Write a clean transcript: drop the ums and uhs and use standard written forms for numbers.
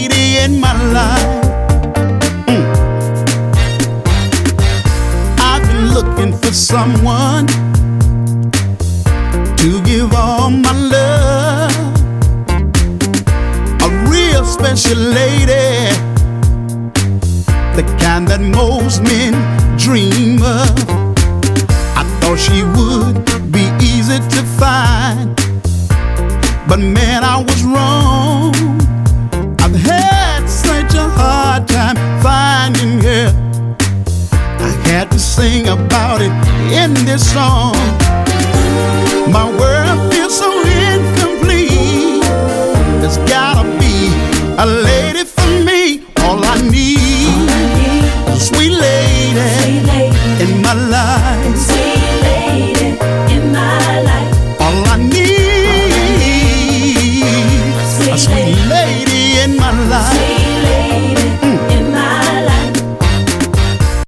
lady in my life. I've been looking for someone to give all my love, a real special lady, the kind that most men dream of. I thought she would be easy to find, but man, I was wrong. I've had such a hard time finding her. I had to sing about it in this song. My world feels so incomplete. There's gotta be a lady